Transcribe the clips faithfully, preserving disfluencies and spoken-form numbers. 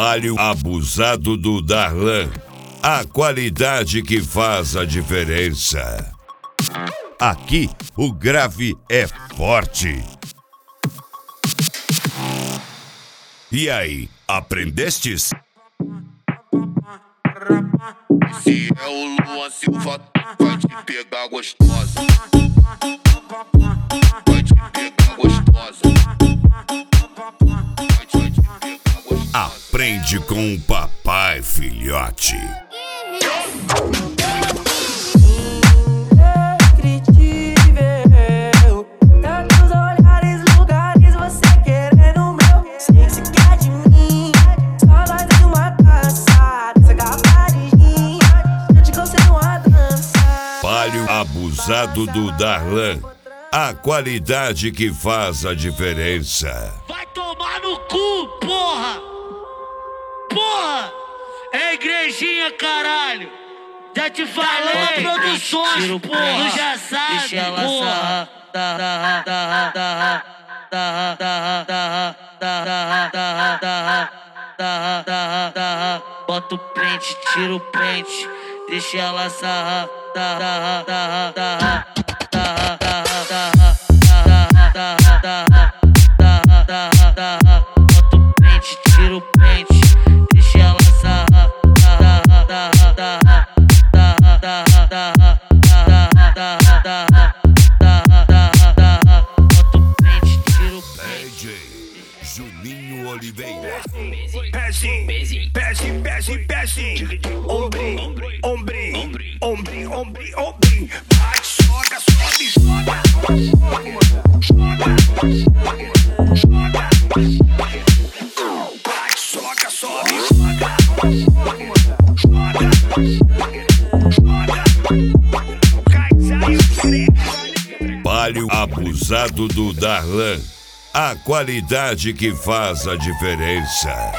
Palio abusado do Darlan. A qualidade que faz a diferença. Aqui o grave é forte. E aí, aprendestes? Se é o Luan Silva, vai te pegar gostosa. Vai te pegar gostosa. Vai te, vai te pegar gostosa. Aprende com o papai, filhote. Palio abusado do Darlan. A qualidade que faz a diferença. Vai tomar no cu, porra! Porra! É igrejinha, caralho! Já te falei, produções, porra! Tu já sabe, deixa ela porra! Bota o print, tira o print, deixa ela sarrar. Bota o print, tira o print, deixa ela sarrar. Bota o print, tira o print. D J Juninho Oliveira. Pezinho, pezinho, pezinho, pezinho, pezinho. Ombrinho, ombrinho, ombrinho, ombrinho, ombrinho, ombrinho. Bate, soca, sobe, soca. Soca, bate, soca, sobe, soca. Palio abusado do Darlan. A qualidade que faz a diferença.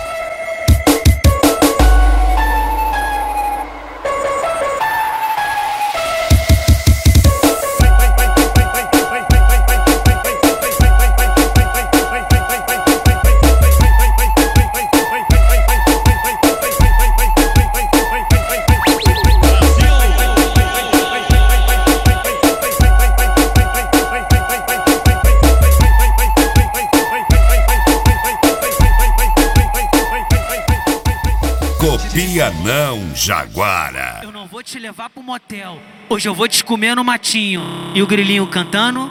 Copia não, Jaguara. Eu não vou te levar pro motel. Hoje eu vou te comer no matinho. E o grilinho cantando.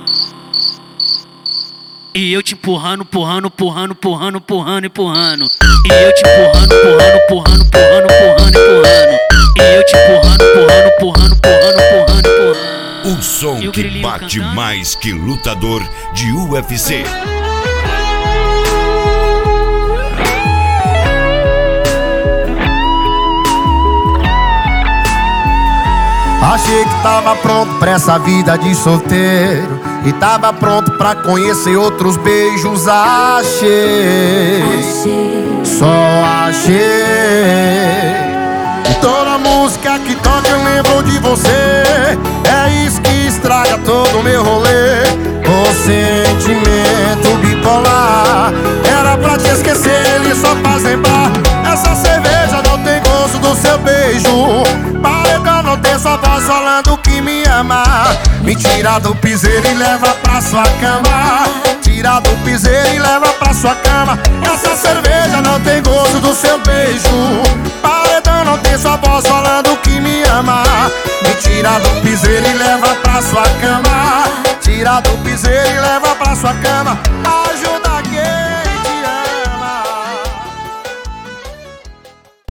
E eu te empurrando, empurrando, empurrando, empurrando, empurrando, empurrando. E eu te empurrando, empurrando, empurrando, empurrando, empurrando, empurrando. E eu te empurrando, empurrando, empurrando, empurrando, empurrando, empurrando. O som E o que grilinho bate cantando. mais que lutador de U F C. Achei que tava pronto pra essa vida de solteiro e tava pronto pra conhecer outros beijos. Achei, só achei. E toda música que toca eu lembro de você. É isso que estraga todo o meu rolê. O sentimento bipolar era pra te esquecer, ele só faz lembrar. Essa cerveja não tem gosto do seu beijo. Paredão não tem sua voz falando que me ama. Me tira do piseiro e leva pra sua cama. Tira do piseiro e leva pra sua cama. Essa cerveja não tem gosto do seu beijo. Paredão não tem sua voz falando que me ama. Me tira do piseiro e leva pra sua cama. Tira do piseiro e leva pra sua cama. Ajuda